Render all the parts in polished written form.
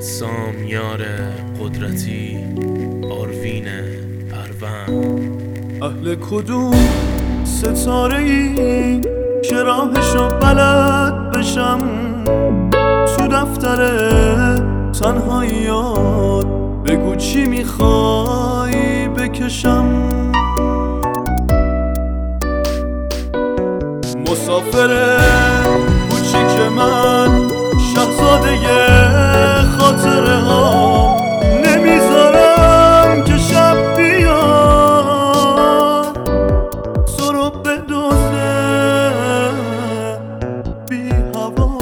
سامیار قدرتی آروین پروند. اهل کدوم ستاره ای که راهشو بلد بشم تو دفتر تنهاییات؟ بگو چی میخوای بکشم. مسافر کوچیک من، شاهزاده خاطره ها، نمیذارم که شب بیاد تو رو بدزده بی هوا.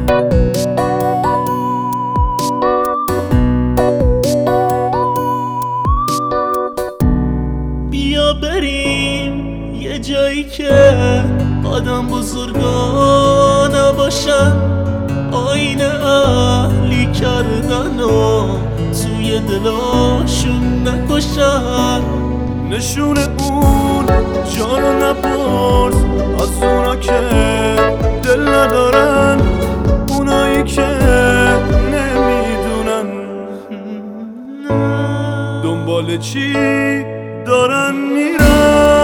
بیا بریم یه جایی که آدم بزرگا نباشن، آین اهلی کردن و توی دلاشون نکشن. نشون اون جانو نپرس از اونا که دل ندارن، اونایی که نمیدونن دنبال چی دارن میرن.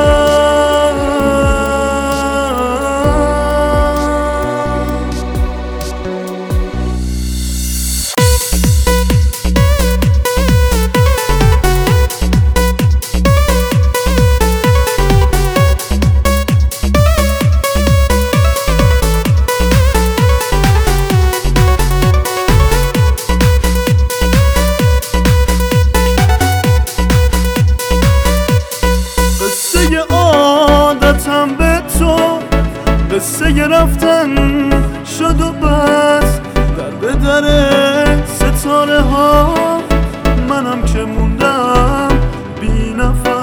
عادتم به تو قصه رفتن شد و بس، در به در ستاره ها منم که موندم بی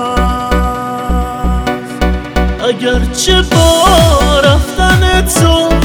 نفس. اگرچه با رفتن تو